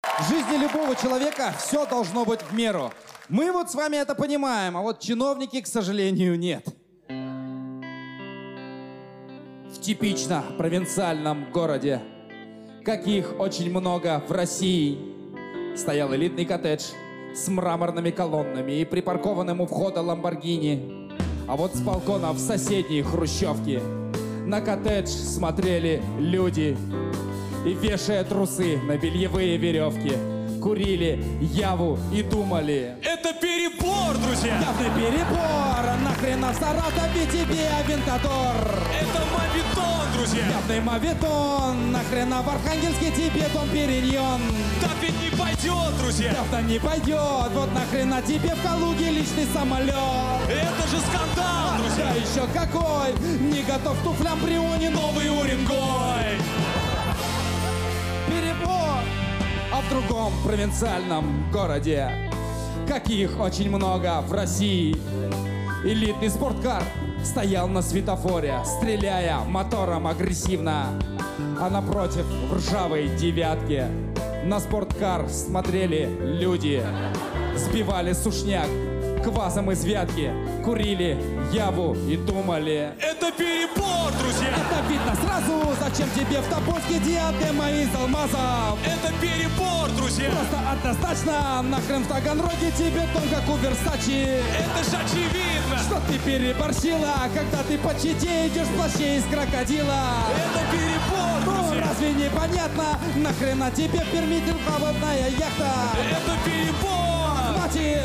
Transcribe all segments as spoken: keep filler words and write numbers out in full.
В жизни любого человека все должно быть в меру. Мы вот с вами это понимаем, а вот чиновники, к сожалению, нет. В типично провинциальном городе, каких очень много в России, стоял элитный коттедж с мраморными колоннами и припаркованным у входа Ламборгини. А вот с балкона в соседней хрущевке на коттедж смотрели люди и, вешая трусы на бельевые веревки, курили яву и думали: это перебор, друзья! Явный перебор! Нахрена в Саратове тебе Авентадор? Это мавитон, друзья! Явный мавитон! Нахрена в Архангельске тебе Дом Периньон? Так ведь не пойдет, друзья! Явно не пойдет! Вот нахрена тебе в Калуге личный самолет? Это же скандал, друзья! Да еще какой! Не готов к туфлям Брионе новый Уренгой! Перебор! А в другом провинциальном городе, каких очень много в России, элитный спорткар стоял на светофоре, стреляя мотором агрессивно. А напротив, в ржавой девятке, на спорткар смотрели люди, сбивали сушняк квасом из вятки, курили яву и думали: это перебор, друзья! Это видно сразу, зачем тебе в Тобольске диадема из алмазов? Это перебор, друзья! Просто однозначно, нахрен в Таганроге тебе дом, как у Версачи. Это же очевидно! Что ты переборщила, когда ты по Чите идешь в плаще из крокодила? Это перебор, Ну, друзья! разве не понятно, нахрена тебе в Перми мелководная яхта? Это перебор! Хватит!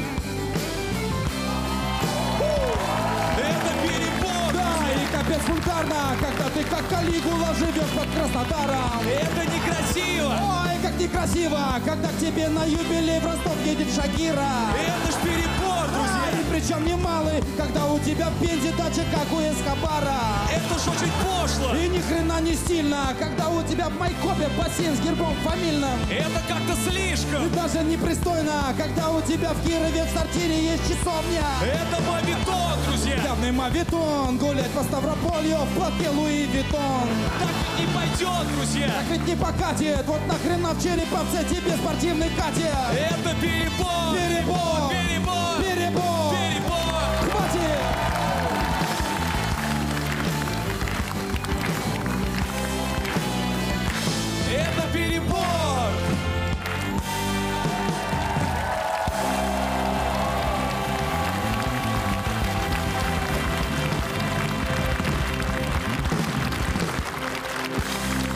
Это перебор! Да, и капец вульгарно, когда ты как Калигула живешь под Краснодаром. Это некрасиво! Ой, как некрасиво, когда к тебе на юбилей в Ростов едет Шакира. Это ж перебор, друзья! А, и причем немалый, когда у тебя в Пензе дача, как у Эскобара. Это ж очень пошло! И ни хрена не стильно, когда у тебя в Майкопе бассейн с гербом фамильным. Это как-то слишком! И даже непристойно, когда у тебя в Кирове в сортире есть часовня. Это мавитон, друзья! Явный мавитон, гулять по Ставрополью в платке Луи Виттон. Так ведь не пойдет, друзья! Так ведь не покатит, вот нахрена в Череповце тебе спортивный катер. Это перебор! Перебор! Перебор!